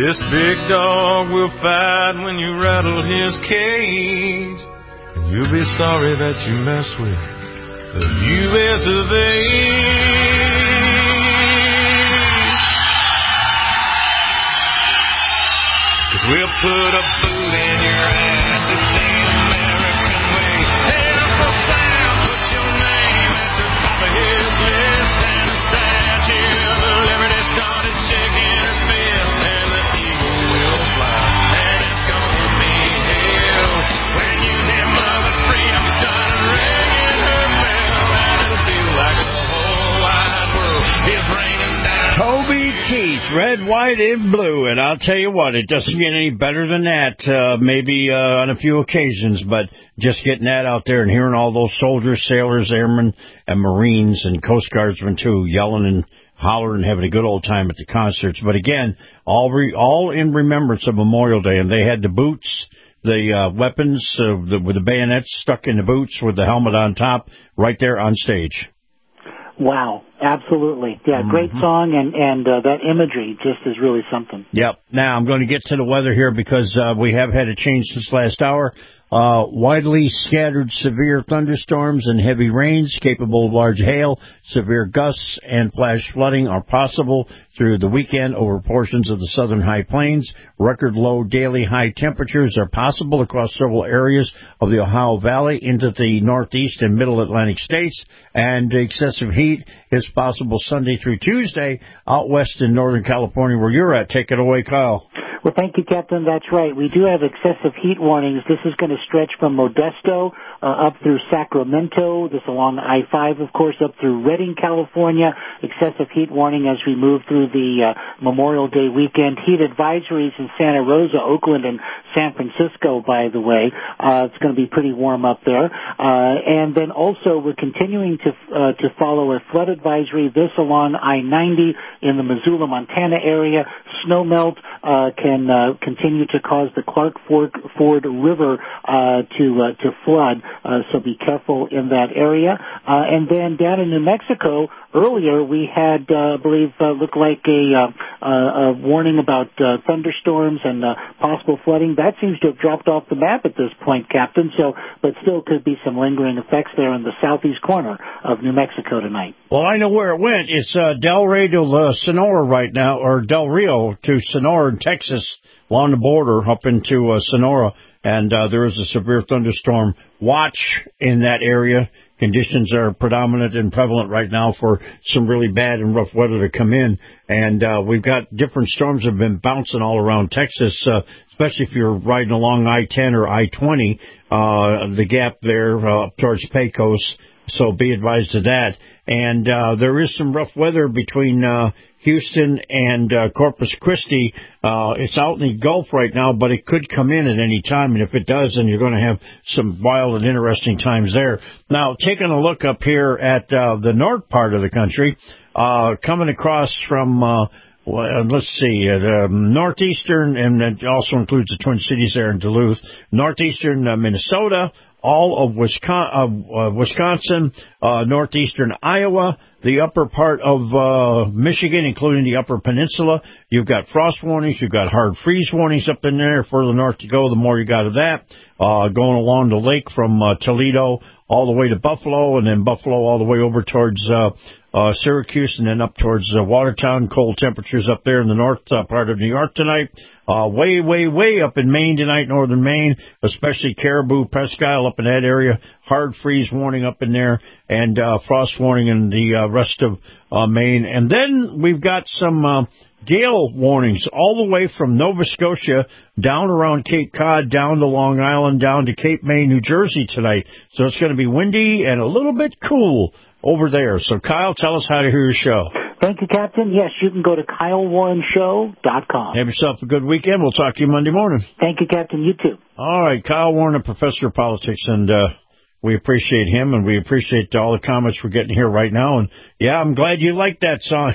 This big dog will fight when you rattle his cage. And you'll be sorry that you messed with the U S of A. Cause we'll put a boot in your ass. It's the American way. Hey, Uncle Sam, put your name at the top of his list. And the Statue of Liberty started shaking her fist. And the eagle will fly. And it's gonna be hell when you hear Mother Freedom start ringing her bell. And it'll feel like the whole wide world is raining down. Toby Keith, red, white, and blue. And I'll tell you what, it doesn't get any better than that, uh, maybe uh, on a few occasions, but just getting that out there and hearing all those soldiers, sailors, airmen, and Marines and Coast Guardsmen, too, yelling and hollering and having a good old time at the concerts. But again, all re- all in remembrance of Memorial Day, and they had the boots, the uh, weapons uh, the, with the bayonets stuck in the boots with the helmet on top right there on stage. Wow, absolutely. Yeah, Mm-hmm. great song, and, and uh, that imagery just is really something. Yep. Now, I'm going to get to the weather here because uh, we have had a change since last hour. Uh, widely scattered severe thunderstorms and heavy rains capable of large hail, severe gusts, and flash flooding are possible through the weekend over portions of the southern high plains. Record low daily high temperatures are possible across several areas of the Ohio Valley into the northeast and middle Atlantic states, and excessive heat is possible Sunday through Tuesday out west in Northern California where you're at. Take it away, Kyle. Well, thank you, Captain. That's right. We do have excessive heat warnings. This is going to stretch from Modesto uh, up through Sacramento, this along I five, of course, up through Redding, California. Excessive heat warning as we move through the uh, Memorial Day weekend. Heat advisories in Santa Rosa, Oakland, and San Francisco, by the way. Uh, it's going to be pretty warm up there. Uh, and then also we're continuing to uh, to follow a flood advisory, this along I ninety in the Missoula, Montana area. Snow melt uh, can uh, continue to cause the Clark Ford, Ford River uh, to uh, to flood, uh, so be careful in that area. Uh, and then down in New Mexico, earlier we had, uh, I believe, uh, looked like a, uh, uh, a warning about uh, thunderstorms and uh, possible flooding. That seems to have dropped off the map at this point, Captain. So, but still could be some lingering effects there in the southeast corner of New Mexico tonight. Well, I know where it went. It's uh, Del Rey to uh, Sonora right now, or Del Rio to Sonora in Texas, along the border up into uh, Sonora, and uh, there is a severe thunderstorm watch in that area. Conditions are predominant and prevalent right now for some really bad and rough weather to come in, and uh, we've got different storms that have been bouncing all around Texas, uh, especially if you're riding along I ten or I twenty, uh, the gap there uh, up towards Pecos, so be advised of that. And uh, there is some rough weather between uh, Houston and uh, Corpus Christi. Uh, it's out in the Gulf right now, but it could come in at any time. And if it does, then you're going to have some wild and interesting times there. Now, taking a look up here at uh, the north part of the country, uh, coming across from, uh, well, let's see, uh, um, northeastern, and it also includes the Twin Cities there in Duluth, northeastern uh, Minnesota, all of Wisconsin, uh, uh, Wisconsin uh, northeastern Iowa, the upper part of uh, Michigan, including the Upper Peninsula. You've got frost warnings. You've got hard freeze warnings up in there. Further north you go, the more you got of that. Uh, going along the lake from uh, Toledo all the way to Buffalo, and then Buffalo all the way over towards uh, uh, Syracuse, and then up towards uh, Watertown. Cold temperatures up there in the north uh, part of New York tonight. Uh, way, way, way up in Maine tonight, northern Maine, especially Caribou, Presque Isle up in that area. Hard freeze warning up in there, and uh, frost warning in the uh, rest of uh, Maine. And then we've got some uh, gale warnings all the way from Nova Scotia down around Cape Cod, down to Long Island, down to Cape May, New Jersey tonight. So it's going to be windy and a little bit cool over there. So, Kyle, tell us how to hear your show. Thank you, Captain. Yes, you can go to Kyle Warren Show dot com. Have yourself a good weekend. We'll talk to you Monday morning. Thank you, Captain. You too. All right, Kyle Warren, a professor of politics, and uh, we appreciate him, and we appreciate all the comments we're getting here right now. And, yeah, I'm glad you liked that song.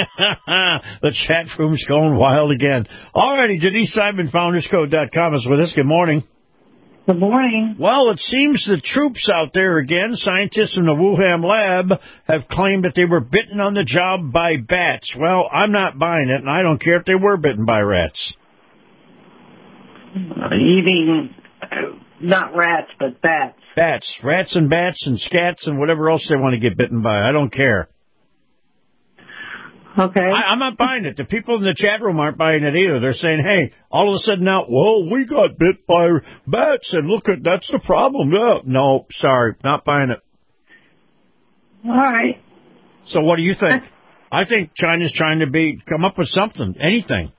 The chat room's going wild again. All righty, Denise Simon, Founders Code dot com is with us. Good morning. Good morning. Well, it seems the troops out there again, scientists in the Wuhan lab, have claimed that they were bitten on the job by bats. Well, I'm not buying it, and I don't care if they were bitten by rats. Eating uh, not rats, but bats. Bats. Rats and bats and scats and whatever else they want to get bitten by. I don't care. Okay. I, I'm not buying it. The people in the chat room aren't buying it either. They're saying, hey, all of a sudden now, well, we got bit by bats, and look, at that's the problem. No, no, sorry, not buying it. All right. So what do you think? I think China's trying to be come up with something, anything.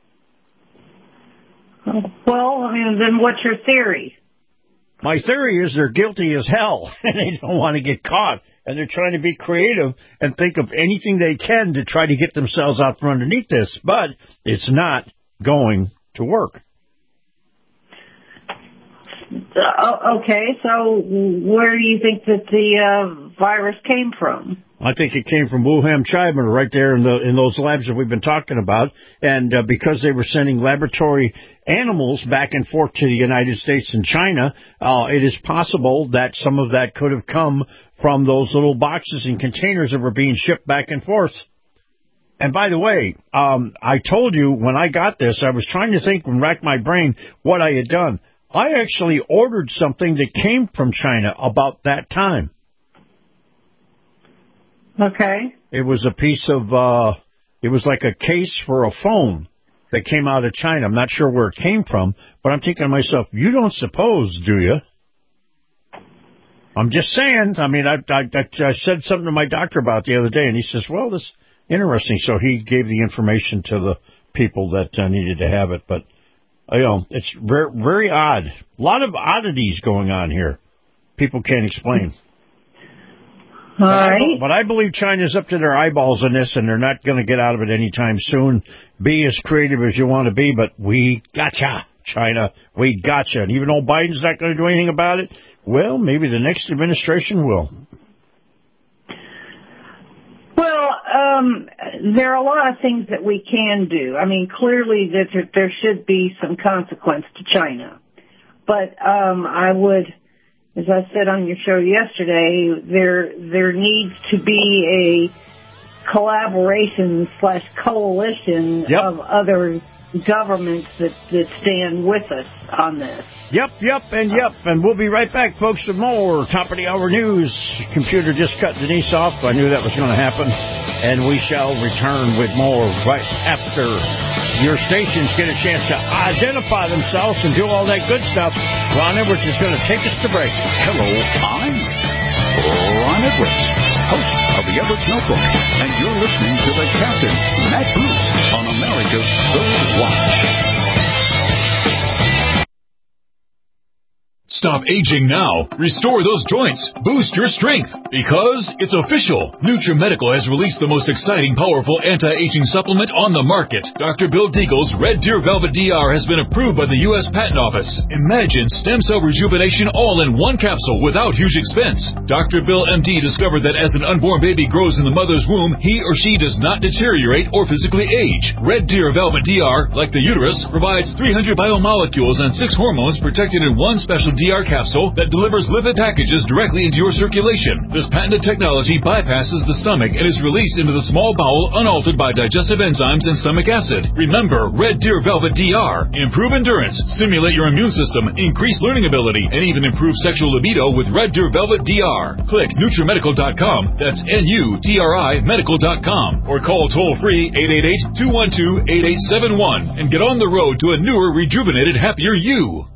Well, I mean, then what's your theory? My theory is they're guilty as hell, and they don't want to get caught, and they're trying to be creative and think of anything they can to try to get themselves out from underneath this, but it's not going to work. Uh, okay, so where do you think that the uh, virus came from? I think it came from Wuhan, China, right there in the in those labs that we've been talking about. And uh, because they were sending laboratory animals back and forth to the United States and China, uh, it is possible that some of that could have come from those little boxes and containers that were being shipped back and forth. And by the way, um, I told you when I got this, I was trying to think and rack my brain what I had done. I actually ordered something that came from China about that time. Okay. It was a piece of, uh, it was like a case for a phone that came out of China. I'm not sure where it came from, but I'm thinking to myself, you don't suppose, do you? I'm just saying. I mean, I, I, I said something to my doctor about the other day, and he says, well, this is interesting. So he gave the information to the people that uh, needed to have it. But, you know, it's very, very odd. A lot of oddities going on here. People can't explain. All but, right. I, but I believe China's up to their eyeballs in this, and they're not going to get out of it anytime soon. Be as creative as you want to be, but we gotcha, China. We gotcha. And even though Biden's not going to do anything about it, well, maybe the next administration will. Well, um, there are a lot of things that we can do. I mean, clearly that there should be some consequence to China. But um, I would... As I said on your show yesterday, there there needs to be a collaboration slash coalition yep. of other governments that, that stand with us on this. Yep, yep, and yep. And we'll be right back, folks, with more Top of the Hour News. Computer just cut Denise off. I knew that was going to happen. And we shall return with more right after your stations get a chance to identify themselves and do all that good stuff. Ron Edwards is going to take us to break. Hello, I'm Ron Edwards, host of the Edwards Notebook, and you're listening to the Captain, Matt Bruce, on America's Third Watch. Stop aging now. Restore those joints. Boost your strength. Because it's official. NutriMedical has released the most exciting, powerful anti-aging supplement on the market. Doctor Bill Deagle's Red Deer Velvet D R has been approved by the U S Patent Office. Imagine stem cell rejuvenation all in one capsule without huge expense. Doctor Bill M D discovered that as an unborn baby grows in the mother's womb, he or she does not deteriorate or physically age. Red Deer Velvet D R, like the uterus, provides three hundred biomolecules and six hormones protected in one special D R capsule that delivers lipid packages directly into your circulation. This patented technology bypasses the stomach and is released into the small bowel unaltered by digestive enzymes and stomach acid. Remember, Red Deer Velvet D R. Improve endurance, stimulate your immune system, increase learning ability, and even improve sexual libido with Red Deer Velvet D R. Click NutriMedical dot com, that's N U T R I medical dot com, or call toll-free eight eight eight, two one two, eight eight seven one and get on the road to a newer, rejuvenated, happier you.